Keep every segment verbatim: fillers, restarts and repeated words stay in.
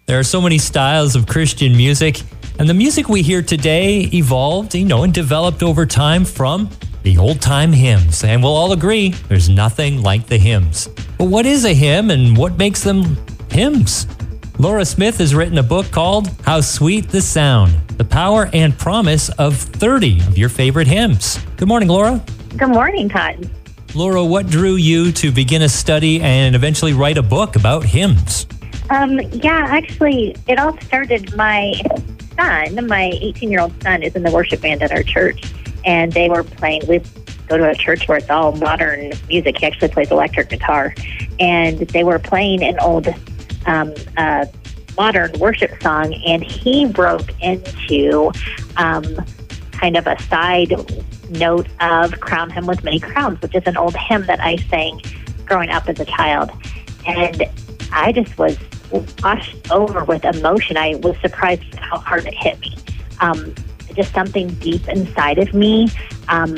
There are so many styles of Christian music, and the music we hear today evolved, you know, and developed over time from the old-time hymns. And we'll all agree, there's nothing like the hymns. But what is a hymn and what makes them hymns? Laura Smith has written a book called How Sweet the Sound, the power and promise of thirty of your favorite hymns. Good morning, Laura. Good morning, Todd. Laura, what drew you to begin a study and eventually write a book about hymns? Um, yeah, actually, it all started, my son, my eighteen-year-old son is in the worship band at our church, and they were playing, we go to a church where it's all modern music. He actually plays electric guitar, and they were playing an old um, uh, modern worship song, and he broke into um, kind of a side note of Crown Him with Many Crowns, which is an old hymn that I sang growing up as a child. And I just was washed over with emotion. I was surprised at how hard it hit me. Um, just something deep inside of me um,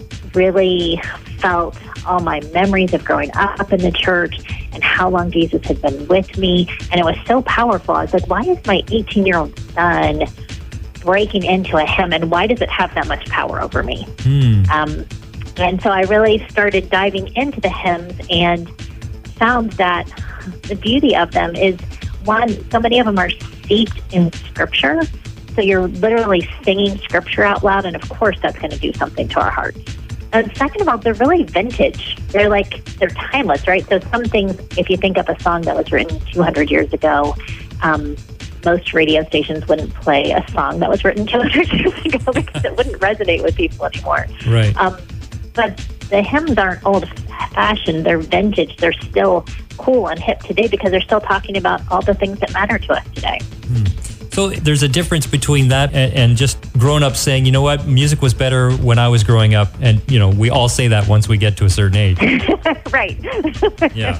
really felt all my memories of growing up in the church and how long Jesus had been with me. And it was so powerful. I was like, why is my eighteen-year-old son breaking into a hymn, and why does it have that much power over me? Hmm. Um, and so I really started diving into the hymns and found that the beauty of them is, one, so many of them are steeped in Scripture. So you're literally singing Scripture out loud, and of course that's going to do something to our hearts. And second of all, they're really vintage. They're like, they're timeless, right? So some things, if you think of a song that was written two hundred years ago, um, most radio stations wouldn't play a song that was written two hundred years ago because it wouldn't resonate with people anymore. Right. Um, but the hymns aren't old-fashioned. They're vintage. They're still cool and hip today because they're still talking about all the things that matter to us today. Hmm. So there's a difference between that and, and just growing up saying, you know what, music was better when I was growing up. And, you know, we all say that once we get to a certain age. Right. Yeah.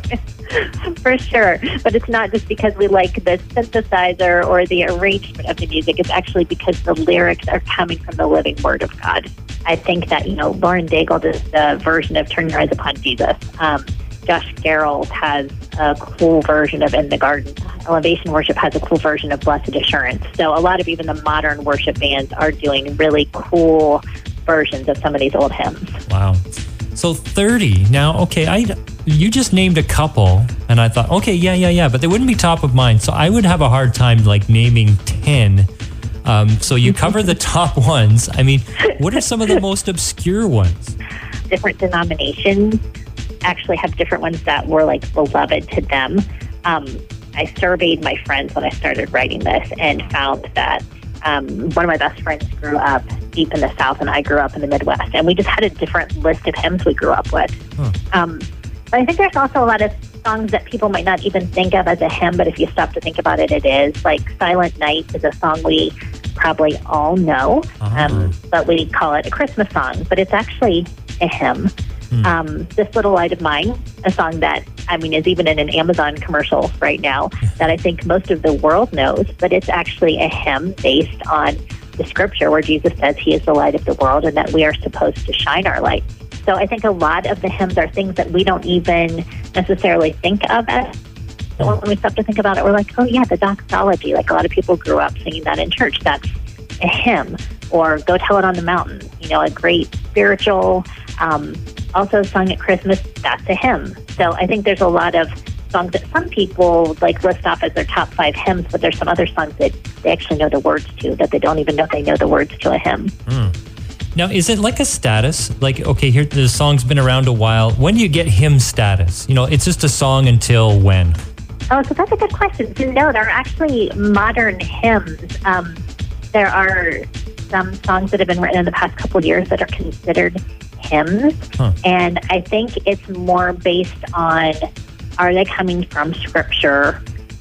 For sure. But it's not just because we like the synthesizer or the arrangement of the music. It's actually because the lyrics are coming from the living Word of God. I think that, you know, Lauren Daigle does the version of Turn Your Eyes Upon Jesus. Um, Josh Gerald has a cool version of In the Garden. Elevation Worship has a cool version of Blessed Assurance. So a lot of even the modern worship bands are doing really cool versions of some of these old hymns. Wow. So thirty. Now, okay, I you just named a couple, and I thought, okay, yeah, yeah, yeah, but they wouldn't be top of mind. So I would have a hard time like naming ten. Um, so you cover the top ones. I mean, what are some of the most obscure ones? Different denominations actually have different ones that were like beloved to them. Um, I surveyed my friends when I started writing this and found that um, one of my best friends grew up deep in the South and I grew up in the Midwest, and we just had a different list of hymns we grew up with. Huh. Um, but I think there's also a lot of songs that people might not even think of as a hymn, but if you stop to think about it, it is. Like Silent Night is a song we probably all know, uh-huh. um, but we call it a Christmas song, but it's actually a hymn. Hmm. Um, This Little Light of Mine, a song that, I mean, is even in an Amazon commercial right now that I think most of the world knows, but it's actually a hymn based on the Scripture where Jesus says he is the light of the world and that we are supposed to shine our light. So I think a lot of the hymns are things that we don't even necessarily think of as. So when we stop to think about it, we're like, oh yeah, the doxology. Like a lot of people grew up singing that in church. That's a hymn. Or Go Tell It on the Mountain, you know, a great spiritual, um, also sung at Christmas, that's a hymn. So I think there's a lot of songs that some people like list off as their top five hymns, but there's some other songs that they actually know the words to that they don't even know they know the words to a hymn. Mm. Now, is it like a status? Like, okay, here the song's been around a while. When do you get hymn status? You know, it's just a song until when? Oh, so that's a good question. So no, there are actually modern hymns. Um, there are some songs that have been written in the past couple of years that are considered hymns. Huh. And I think it's more based on, are they coming from Scripture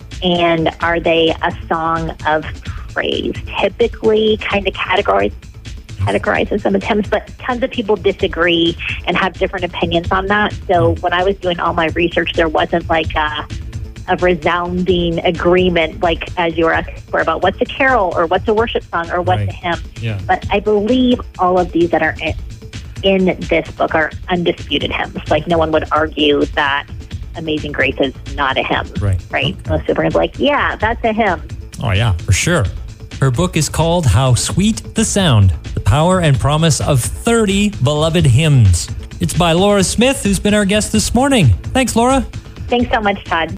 and are they a song of praise? Typically kind of categorized categorizes them as hymns, but tons of people disagree and have different opinions on that. So when I was doing all my research, there wasn't like a, a resounding agreement, like as you were asking for, about what's a carol or what's a worship song or what's right. a hymn. Yeah. But I believe all of these that are in, in this book are undisputed hymns. Like no one would argue that Amazing Grace is not a hymn. Right. Right. Okay. Most people are going to be like, yeah, that's a hymn. Oh, yeah, for sure. Her book is called How Sweet the Sound, The Power and Promise of thirty Beloved Hymns. It's by Laura Smith, who's been our guest this morning. Thanks, Laura. Thanks so much, Todd.